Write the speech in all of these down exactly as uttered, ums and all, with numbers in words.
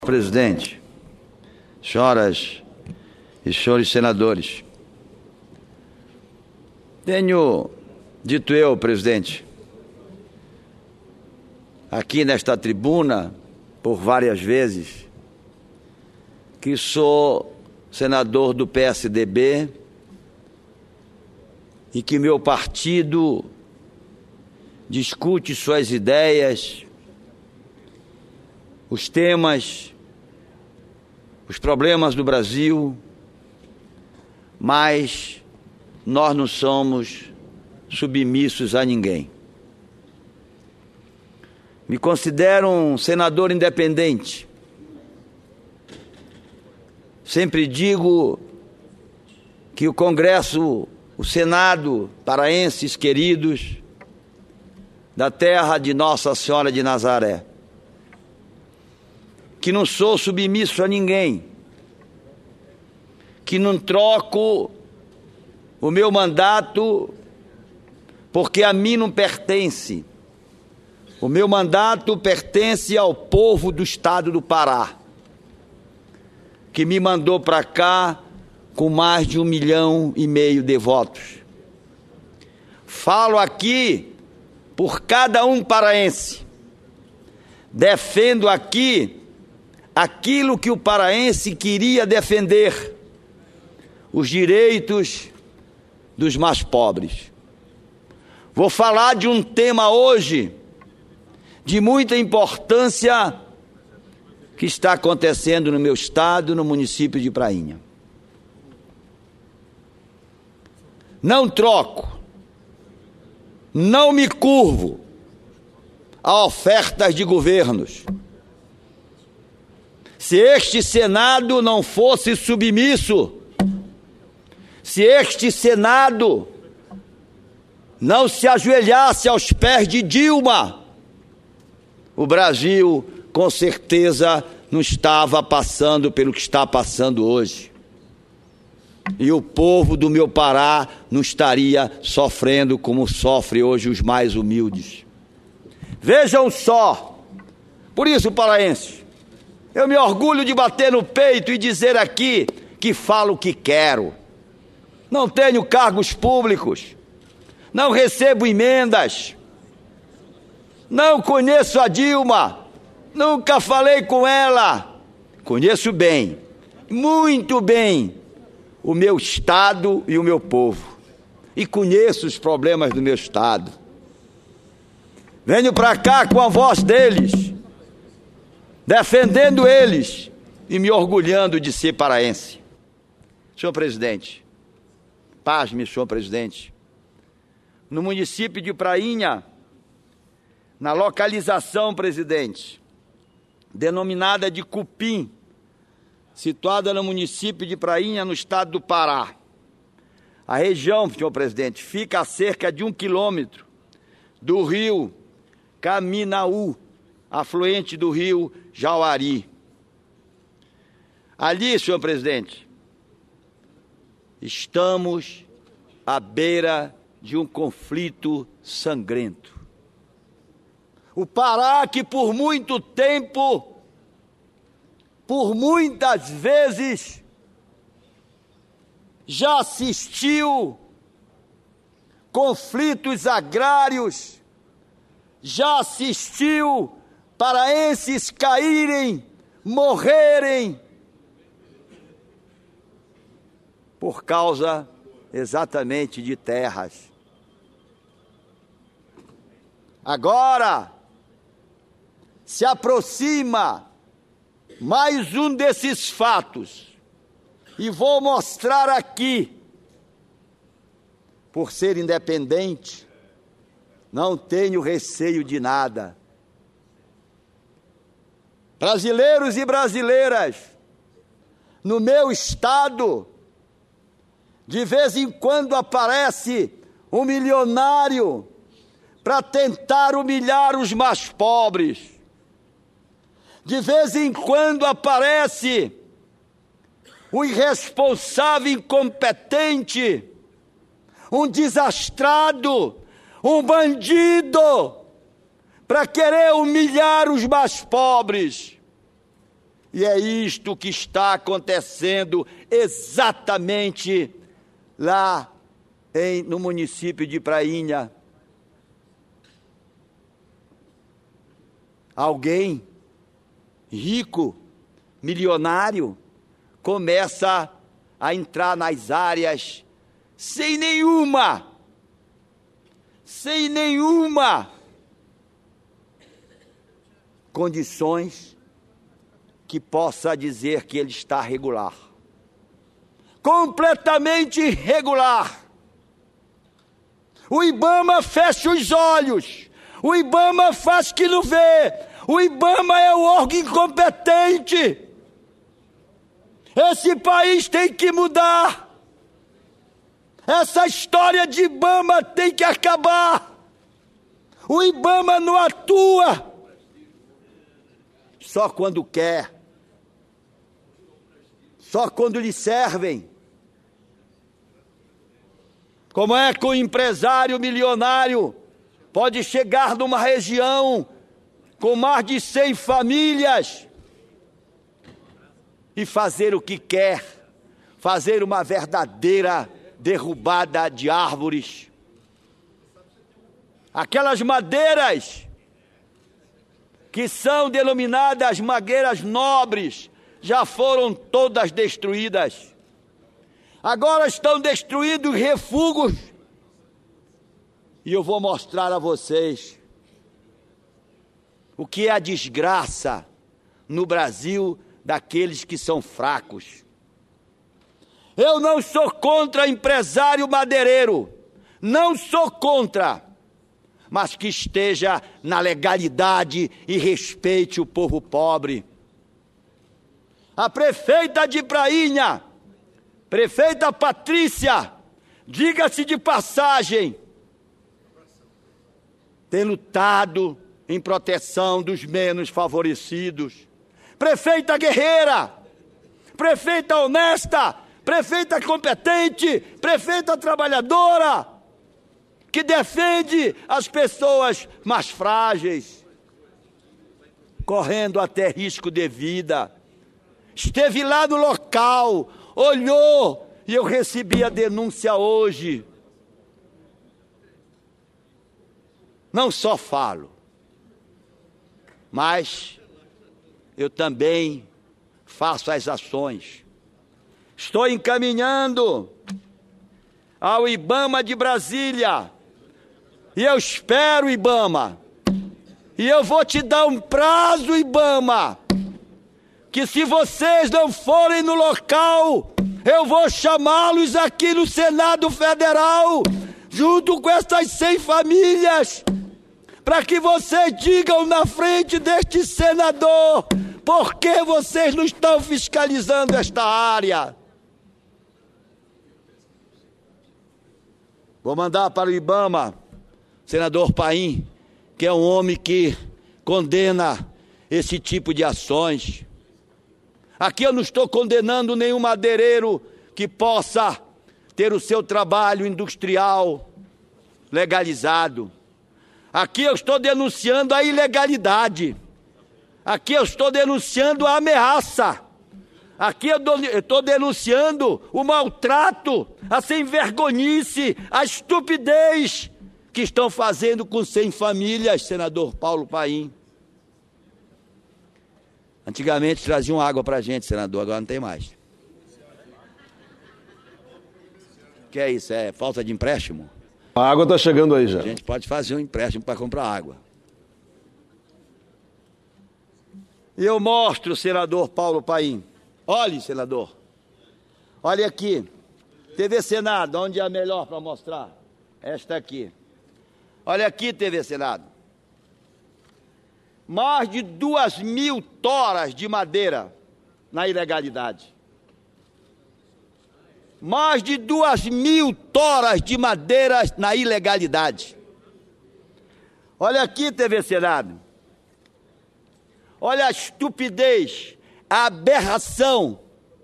Presidente, senhoras e senhores senadores, tenho dito eu, presidente, aqui nesta tribuna, por várias vezes, que sou senador do P S D B e que meu partido discute suas ideias, os temas, os problemas do Brasil, mas nós não somos submissos a ninguém. Me considero um senador independente. Sempre digo que o Congresso, o Senado, paraenses queridos, da terra de Nossa Senhora de Nazaré, que não sou submisso a ninguém, que não troco o meu mandato porque a mim não pertence. O meu mandato pertence ao povo do estado do Pará, que me mandou para cá com mais de um milhão e meio de votos. Falo aqui por cada um paraense. Defendo aqui aquilo que o paraense queria defender, os direitos dos mais pobres. Vou falar de um tema hoje de muita importância que está acontecendo no meu estado, no município de Prainha. Não troco, não me curvo a ofertas de governos. Se este Senado não fosse submisso, se este Senado não se ajoelhasse aos pés de Dilma, o Brasil, com certeza, não estava passando pelo que está passando hoje. E o povo do meu Pará não estaria sofrendo como sofrem hoje os mais humildes. Vejam só, por isso, paraenses, eu me orgulho de bater no peito e dizer aqui que falo o que quero. Não tenho cargos públicos, não recebo emendas, não conheço a Dilma, nunca falei com ela. Conheço bem, muito bem, o meu estado e o meu povo. E conheço os problemas do meu estado. Venho para cá com a voz deles, defendendo eles e me orgulhando de ser paraense. Senhor presidente, pasme, senhor presidente, no município de Prainha, na localização, presidente, denominada de Cupim, situada no município de Prainha, no estado do Pará. A região, senhor presidente, fica a cerca de um quilômetro do rio Caminaú, afluente do rio Jauari. Ali, senhor presidente, estamos à beira de um conflito sangrento. O Pará, que por muito tempo, por muitas vezes, já assistiu conflitos agrários, já assistiu paraenses caírem, morrerem, por causa exatamente de terras. Agora se aproxima mais um desses fatos e vou mostrar aqui. Por ser independente, não tenho receio de nada. Brasileiros e brasileiras, no meu estado, de vez em quando aparece um milionário para tentar humilhar os mais pobres. De vez em quando aparece um irresponsável incompetente, um desastrado, um bandido, para querer humilhar os mais pobres. E é isto que está acontecendo exatamente lá em, no município de Prainha. Alguém rico, milionário, começa a entrar nas áreas sem nenhuma, sem nenhuma condições que possa dizer que ele está regular. Completamente irregular. O IBAMA fecha os olhos. O IBAMA faz que não vê. O IBAMA é o órgão incompetente. Esse país tem que mudar. Essa história de IBAMA tem que acabar. O IBAMA não atua só quando quer. Só quando lhe servem. Como é que um empresário milionário pode chegar numa região com mais de cem famílias e fazer o que quer, fazer uma verdadeira derrubada de árvores? Aquelas madeiras que são denominadas madeiras nobres, já foram todas destruídas. Agora estão destruídos refugos. E eu vou mostrar a vocês o que é a desgraça no Brasil daqueles que são fracos. Eu não sou contra empresário madeireiro. Não sou contra. Mas que esteja na legalidade e respeite o povo pobre. A prefeita de Prainha, prefeita Patrícia, diga-se de passagem, tem lutado em proteção dos menos favorecidos. Prefeita guerreira, prefeita honesta, prefeita competente, prefeita trabalhadora, que defende as pessoas mais frágeis, correndo até risco de vida. Esteve lá no local, olhou, e eu recebi a denúncia hoje. Não só falo, mas eu também faço as ações. Estou encaminhando ao IBAMA de Brasília, e eu espero, IBAMA, e eu vou te dar um prazo, IBAMA, que se vocês não forem no local, eu vou chamá-los aqui no Senado Federal, junto com essas cem famílias, para que vocês digam na frente deste senador, por que vocês não estão fiscalizando esta área? Vou mandar para o IBAMA, senador Paim, que é um homem que condena esse tipo de ações. Aqui eu não estou condenando nenhum madeireiro que possa ter o seu trabalho industrial legalizado. Aqui eu estou denunciando a ilegalidade. Aqui eu estou denunciando a ameaça. Aqui eu estou denunciando o maltrato, a sem-vergonhice, a estupidez que estão fazendo com cem famílias, senador Paulo Paim. Antigamente traziam água para a gente, senador, agora não tem mais. O que é isso? É falta de empréstimo? A água está chegando aí já. A gente pode fazer um empréstimo para comprar água. E eu mostro, senador Paulo Paim. Olhe, senador. Olha aqui. T V Senado, onde é a melhor para mostrar? Esta aqui. Olha aqui, T V Senado. Mais de duas mil toras de madeira na ilegalidade. Mais de duas mil toras de madeira na ilegalidade. Olha aqui, T V Senado. Olha a estupidez, a aberração.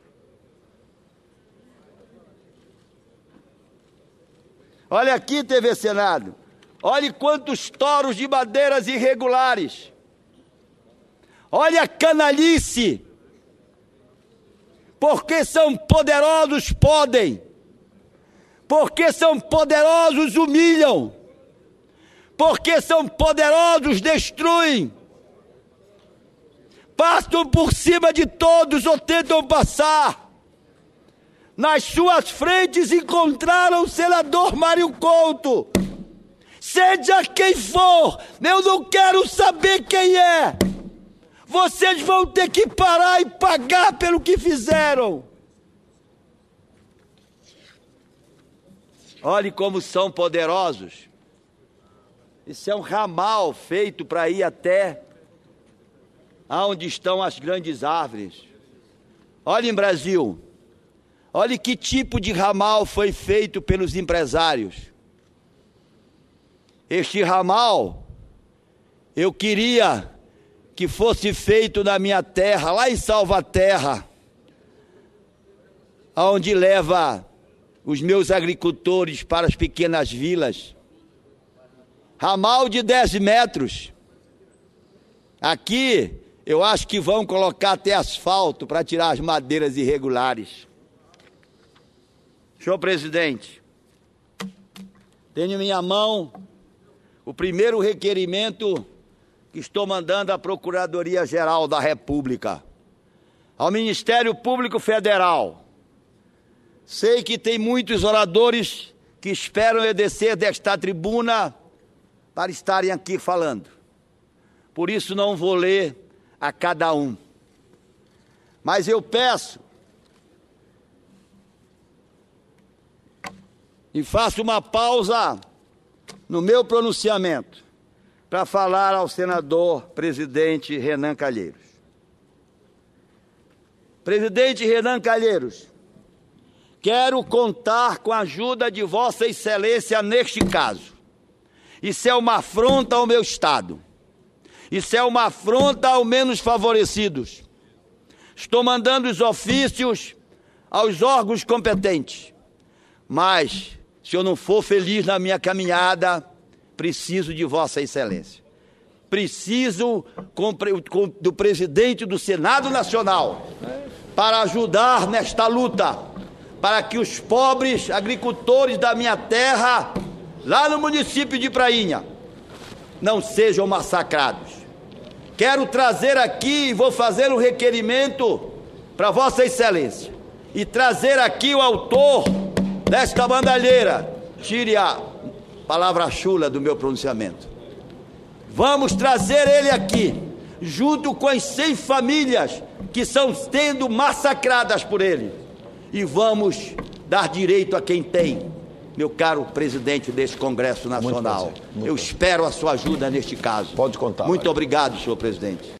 Olha aqui, T V Senado. Olhe quantos toros de madeiras irregulares. Olha a canalice Porque são poderosos, podem. Porque são poderosos, humilham. Porque são poderosos, destruem. Passam por cima de todos ou tentam passar. Nas suas frentes encontraram o senador Mário Couto. Seja quem for, eu não quero saber quem é. Vocês vão ter que parar e pagar pelo que fizeram. Olhe como são poderosos. Isso é um ramal feito para ir até aonde estão as grandes árvores. Olhem, Brasil, olhe que tipo de ramal foi feito pelos empresários. Este ramal, eu queria que fosse feito na minha terra, lá em Salvaterra, aonde leva os meus agricultores para as pequenas vilas. Ramal de dez metros. Aqui, eu acho que vão colocar até asfalto para tirar as madeiras irregulares. Senhor presidente, tenho em minha mão o primeiro requerimento que estou mandando à Procuradoria-Geral da República, ao Ministério Público Federal. Sei que tem muitos oradores que esperam eu descer desta tribuna para estarem aqui falando. Por isso não vou ler a cada um. Mas eu peço e faço uma pausa no meu pronunciamento para falar ao senador presidente Renan Calheiros. Presidente Renan Calheiros, quero contar com a ajuda de Vossa Excelência neste caso. Isso é uma afronta ao meu Estado. Isso é uma afronta aos menos favorecidos. Estou mandando os ofícios aos órgãos competentes. Mas, se eu não for feliz na minha caminhada, preciso de Vossa Excelência. Preciso com, com, do presidente do Senado Nacional para ajudar nesta luta, para que os pobres agricultores da minha terra, lá no município de Prainha, não sejam massacrados. Quero trazer aqui, vou fazer um requerimento para Vossa Excelência, e trazer aqui o autor desta bandalheira. Tire a palavra chula do meu pronunciamento. Vamos trazer ele aqui, junto com as cem famílias que estão sendo massacradas por ele. E vamos dar direito a quem tem, meu caro presidente desse Congresso Nacional. Muito Muito Eu prazer. espero a sua ajuda neste caso. Pode contar. Muito vai. obrigado, senhor presidente.